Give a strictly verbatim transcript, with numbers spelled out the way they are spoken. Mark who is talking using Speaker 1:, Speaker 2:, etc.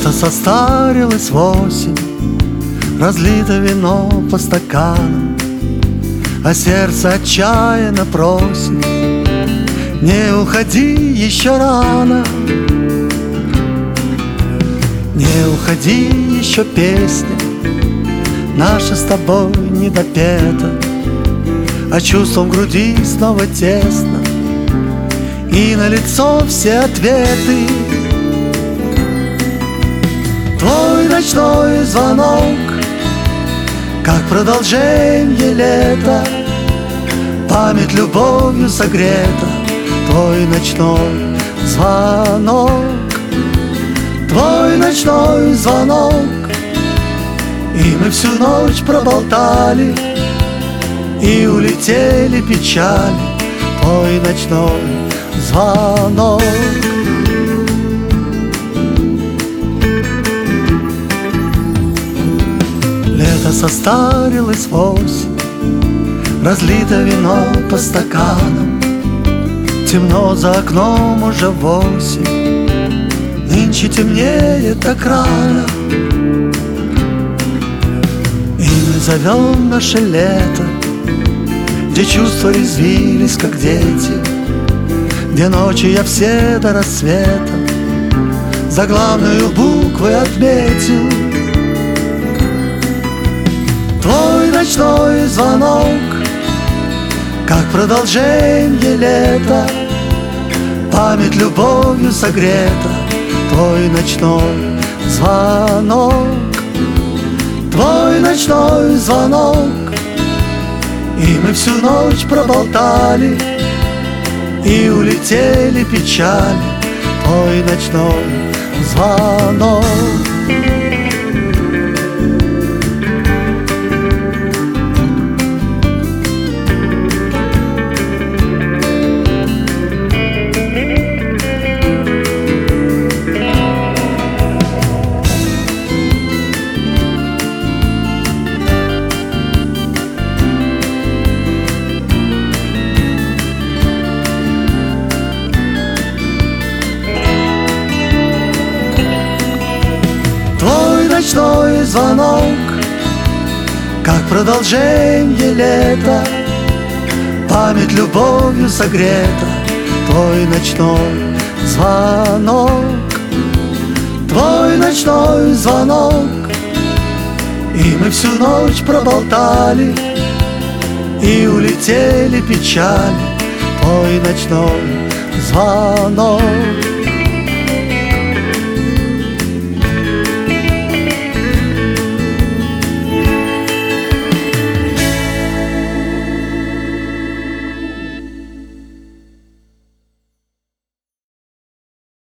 Speaker 1: Лето состарилось в осень, разлито вино по стаканам, а сердце отчаянно просит: не уходи, еще рано. Не уходи, еще песня наша с тобой не допета, а чувством в груди снова тесно, и на лицо все ответы. Твой ночной звонок, как продолжение лета, память любовью согрета. Твой ночной звонок, твой ночной звонок, и мы всю ночь проболтали, и улетели печали. Твой ночной звонок. Лето состарилось в осень, разлито вино по стаканам, темно за окном уже восемь, нынче темнеет так рано. И мы зовем наше лето, где чувства резвились, как дети, где ночи я все до рассвета заглавную буквы отметил. Твой ночной звонок, как продолжение лета, память любовью согрета. Твой ночной звонок, твой ночной звонок, и мы всю ночь проболтали, и улетели печали. Твой ночной звонок. Ночной звонок, как продолжение лета, память любовью согрета. Твой ночной звонок, твой ночной звонок, и мы всю ночь проболтали, и улетели печали. Твой ночной звонок.